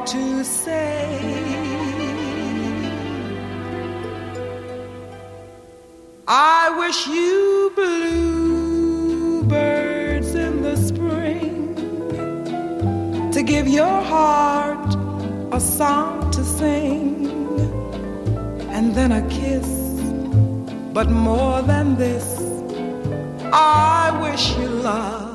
to say. I wish you bluebirds in the spring to give your heart a song to sing, and then a kiss. But more than this, I wish you love